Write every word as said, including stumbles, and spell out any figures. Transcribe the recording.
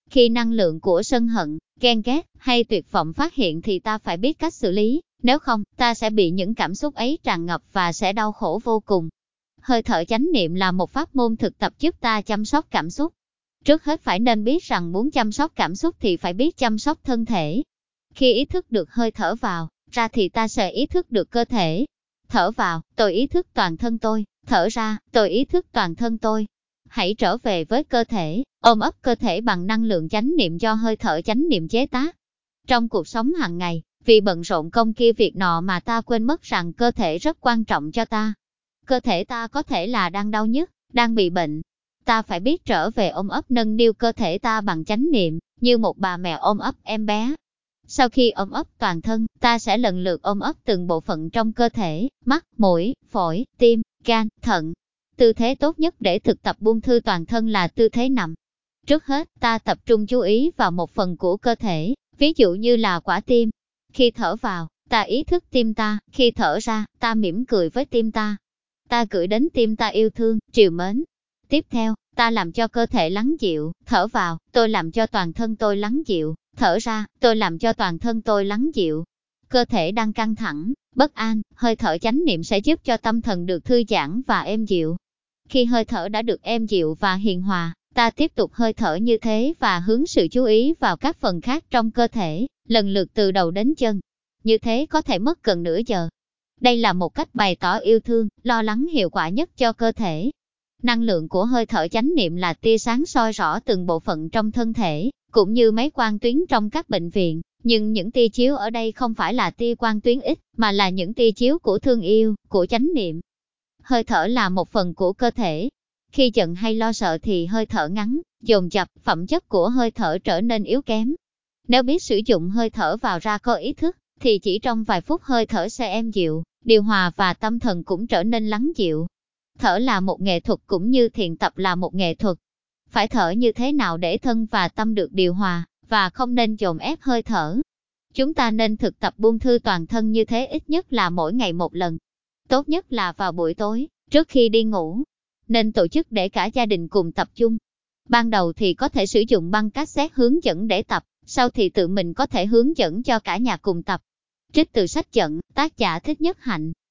Khi năng lượng của sân hận, ghen ghét hay tuyệt vọng phát hiện thì ta phải biết cách xử lý, nếu không, ta sẽ bị những cảm xúc ấy tràn ngập và sẽ đau khổ vô cùng. Hơi thở chánh niệm là một pháp môn thực tập giúp ta chăm sóc cảm xúc. Trước hết phải nên biết rằng muốn chăm sóc cảm xúc thì phải biết chăm sóc thân thể. Khi ý thức được hơi thở vào, ra thì ta sẽ ý thức được cơ thể. Thở vào, tôi ý thức toàn thân tôi, thở ra, tôi ý thức toàn thân tôi. Hãy trở về với cơ thể, ôm ấp cơ thể bằng năng lượng chánh niệm do hơi thở chánh niệm chế tác. Trong cuộc sống hàng ngày, vì bận rộn công kia việc nọ mà ta quên mất rằng cơ thể rất quan trọng cho ta. Cơ thể ta có thể là đang đau nhức, đang bị bệnh. Ta phải biết trở về ôm ấp nâng niu cơ thể ta bằng chánh niệm, như một bà mẹ ôm ấp em bé. Sau khi ôm ấp toàn thân, ta sẽ lần lượt ôm ấp từng bộ phận trong cơ thể, mắt, mũi, phổi, tim, gan, thận. Tư thế tốt nhất để thực tập buông thư toàn thân là tư thế nằm. Trước hết, ta tập trung chú ý vào một phần của cơ thể, ví dụ như là quả tim. Khi thở vào, ta ý thức tim ta, khi thở ra, ta mỉm cười với tim ta. Ta gửi đến tim ta yêu thương, trìu mến. Tiếp theo, ta làm cho cơ thể lắng dịu, thở vào, tôi làm cho toàn thân tôi lắng dịu, thở ra, tôi làm cho toàn thân tôi lắng dịu. Cơ thể đang căng thẳng, bất an, hơi thở chánh niệm sẽ giúp cho tâm thần được thư giãn và êm dịu. Khi hơi thở đã được êm dịu và hiền hòa, ta tiếp tục hơi thở như thế và hướng sự chú ý vào các phần khác trong cơ thể, lần lượt từ đầu đến chân. Như thế có thể mất gần nửa giờ. Đây là một cách bày tỏ yêu thương, lo lắng hiệu quả nhất cho cơ thể. Năng lượng của hơi thở chánh niệm là tia sáng soi rõ từng bộ phận trong thân thể, cũng như mấy quang tuyến trong các bệnh viện. Nhưng những tia chiếu ở đây không phải là tia quang tuyến ít, mà là những tia chiếu của thương yêu, của chánh niệm. Hơi thở là một phần của cơ thể. Khi giận hay lo sợ thì hơi thở ngắn, dồn dập, phẩm chất của hơi thở trở nên yếu kém. Nếu biết sử dụng hơi thở vào ra có ý thức, thì chỉ trong vài phút hơi thở sẽ êm dịu, điều hòa và tâm thần cũng trở nên lắng dịu. Thở là một nghệ thuật cũng như thiền tập là một nghệ thuật. Phải thở như thế nào để thân và tâm được điều hòa, và không nên dồn ép hơi thở. Chúng ta nên thực tập buông thư toàn thân như thế ít nhất là mỗi ngày một lần. Tốt nhất là vào buổi tối, trước khi đi ngủ. Nên tổ chức để cả gia đình cùng tập chung. Ban đầu thì có thể sử dụng băng cassette hướng dẫn để tập, sau thì tự mình có thể hướng dẫn cho cả nhà cùng tập. Trích từ sách dẫn, tác giả Thích Nhất Hạnh.